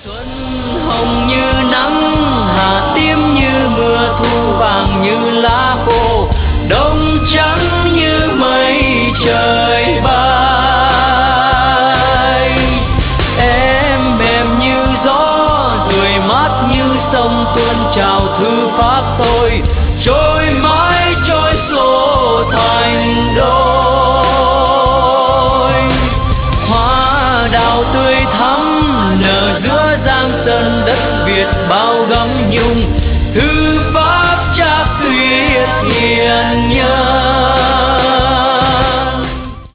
Xuân hồng như nắng, hạ tím như mưa, thu vàng như lá khô, đông trắng như mây trời bay. Em mềm như gió, người mát như sông tuôn trào thư pháp tôi, trôi mãi trôi xô thành đôi. Hoa đào tươi thắm nở giữa giang sơn đất Việt bao gấm nhung.